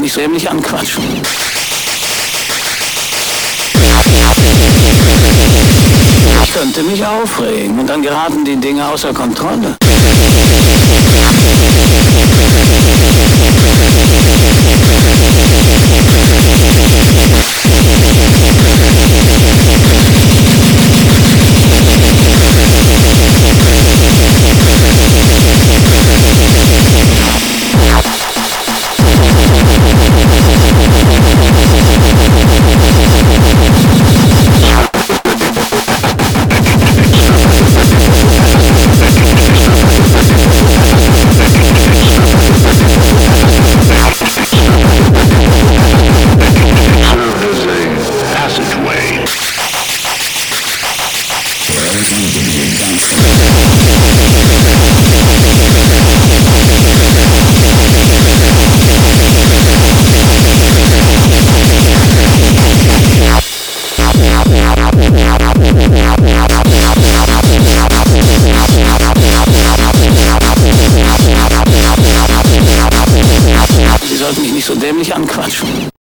nicht so dämlich anquatschen. Ich könnte mich aufregen und dann geraten die Dinge außer Kontrolle. Sie sollten mich nicht so dämlich anquatschen.